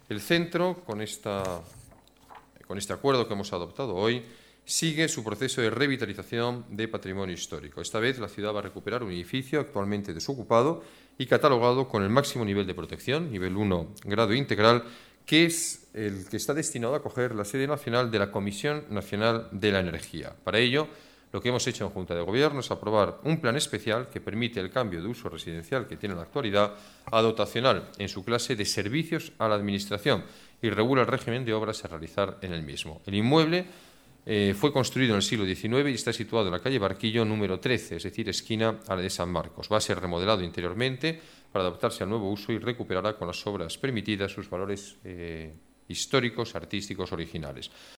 El centro, con este acuerdo que hemos adoptado hoy, sigue su proceso de revitalización de patrimonio histórico. Esta vez la ciudad va a recuperar un edificio actualmente desocupado y catalogado con el máximo nivel de protección, nivel 1, grado integral, que es el que está destinado a acoger la sede nacional de la Comisión Nacional de la Energía. Para ello, lo que hemos hecho en Junta de Gobierno es aprobar un plan especial que permite el cambio de uso residencial que tiene en la actualidad a dotacional en su clase de servicios a la Administración y regula el régimen de obras a realizar en el mismo. El inmueble fue construido en el siglo XIX y está situado en la calle Barquillo número 13, es decir, esquina a la de San Marcos. Va a ser remodelado interiormente para adaptarse al nuevo uso y recuperará con las obras permitidas sus valores históricos, artísticos, originales.